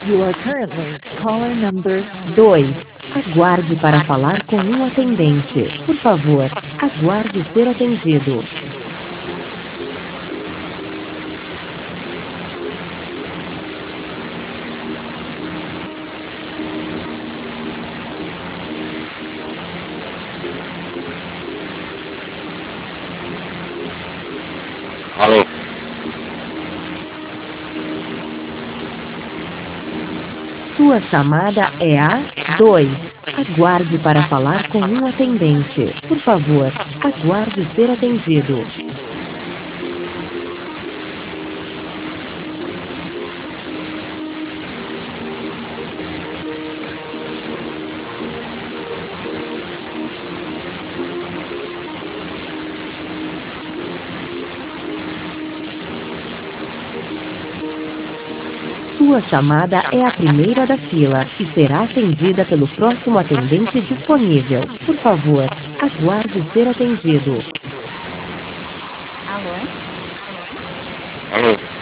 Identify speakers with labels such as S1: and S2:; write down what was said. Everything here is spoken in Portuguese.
S1: You are currently caller number
S2: 2. Aguarde para falar com um atendente. Por favor, aguarde ser atendido.
S3: Alô?
S2: Sua chamada é a 2. Aguarde para falar com um atendente. Por favor, aguarde ser atendido. Sua chamada é a primeira da fila e será atendida pelo próximo atendente disponível. Por favor, aguarde ser atendido.
S1: Alô?
S3: Alô?